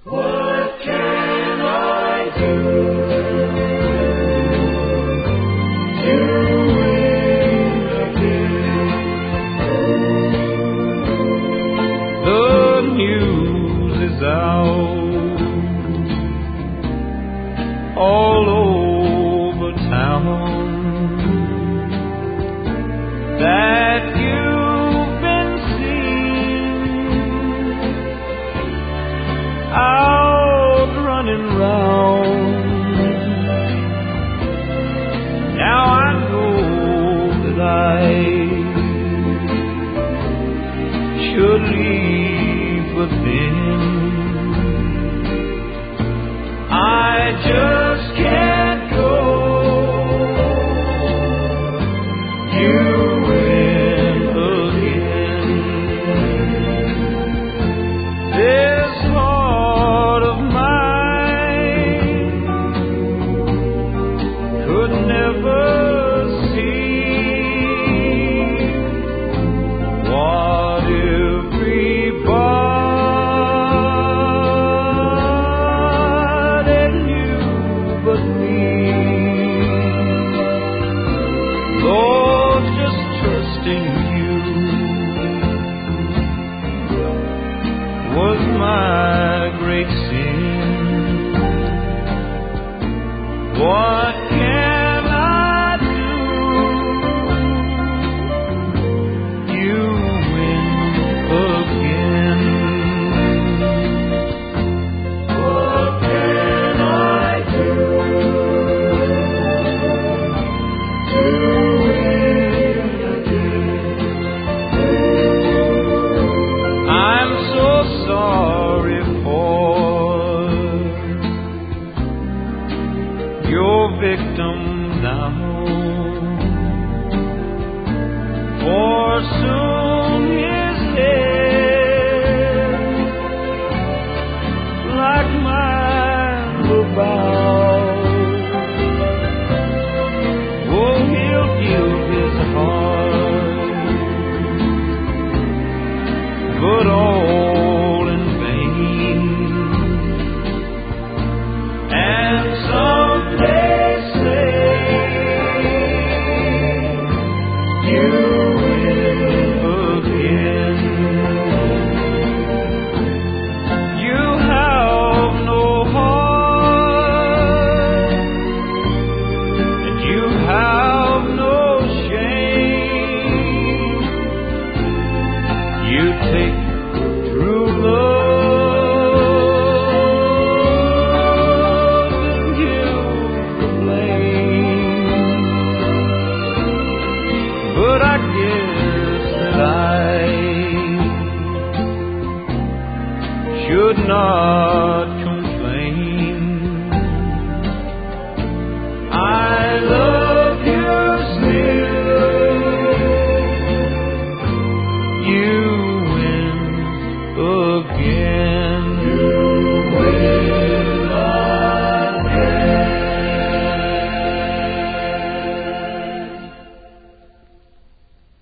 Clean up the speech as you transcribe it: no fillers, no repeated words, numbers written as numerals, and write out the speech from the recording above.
What can I do to win again? The news is out all over town that you've been seen out running round. Now I know that I should leave, but then I just can't go. You win again. This heart of mine could never see what everybody knew but me. Lord, just trusting you was my great sin. What can I do? You win again. What can I do to win again? I'm so sorry for your victim now, for soon his head, like mine, will bow. Oh, he'll give his heart, but all in vain. And someday say you win again. You have no heart, and you have no shame. You take true love and give the blame. But I guess that I should not